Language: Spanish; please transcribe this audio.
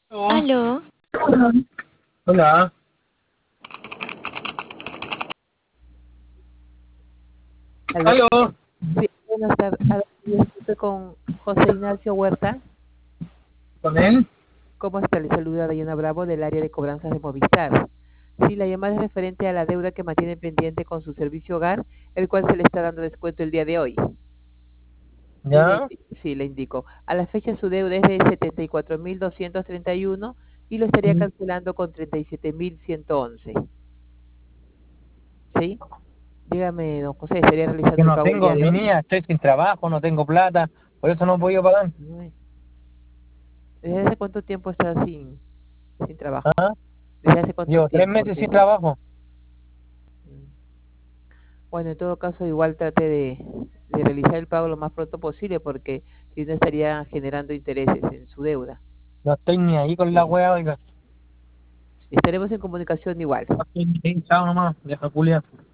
Aló. Aló, Hola. Aló, Aló. sí, buenas tardes. Estoy con José Ignacio Huerta. ¿Con él? ¿Cómo está? Le saluda Dayana Bravo del área de cobranzas de Movistar. Sí, la llamada es referente a la deuda que mantiene pendiente con su servicio hogar, el cual se le está dando descuento el día de hoy. ¿Ya? Sí, le indico. A la fecha su deuda es de 74.231 y lo estaría Mm. cancelando con 37.111. ¿Sí? Dígame, don José, ¿estaría Que realizando el no pago el día tengo, de mi hoy? niña, estoy sin trabajo, no tengo plata, por eso no he podido pagar. ¿Desde hace cuánto tiempo está sin trabajo? ¿Ah? ¿Desde hace cuánto Llevo tres tiempo? meses sin trabajo. Mm, bueno, en todo caso, igual trate de realizar el pago lo más pronto posible porque si no estaría generando intereses en su deuda. No estoy ni ahí con la Sí. wea, oiga. Estaremos en comunicación igual. No estoy ni ahí, chao nomás, vieja culia.